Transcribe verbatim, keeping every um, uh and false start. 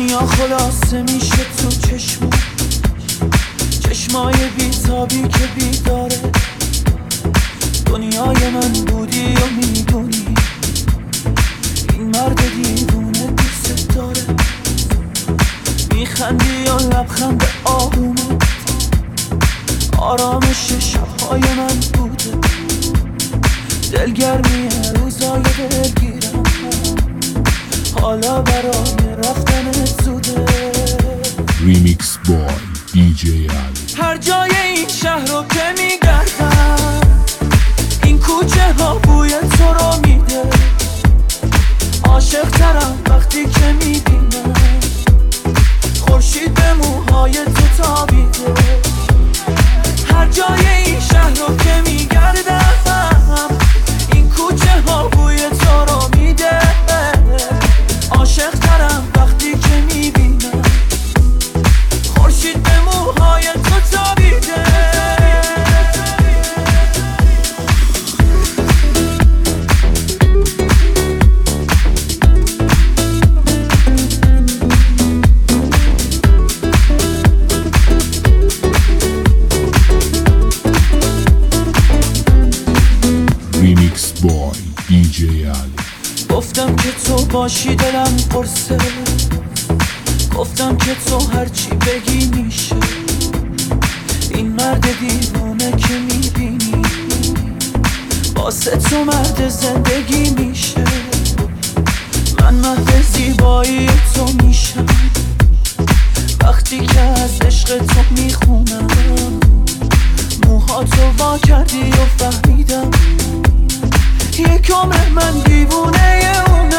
دنیا خلاصه میشه تو چشم، چشمای بیتابی که بیداره. دنیای من بودی و میدونی این مرد دیوونه دوست داره. میخندی و لبخند آرومه، آرامش شبهای من بوده. دلگرمی روزای دلگیرم، حالا برای رفتن زوده. ریمیکس بای دی جی علی. هر جای این شهر رو که میگردم، این کوچه ها بوی تو رو میده. عاشق ترم وقتی که میبینم خورشید به موهای تو تابیده. هر جای این شهر رو که میگردم، این کوچه ها بوی تو رو میده. عاشق ترم وقتی که میبینم خورشید به موهای تو تابیده. ریمیکس بای دی جی علی. گفتم که تو باشی دلم پرسه، گفتم که تو هرچی بگی میشه. این مرد دیوونه که میبینی واسه تو مرد زندگی میشه. من مرد زیبایی تو میشم وقتی که از عشق تو میخونم. موها تو وا کردی و فهمیدم یک عمر من دیوونه اونم.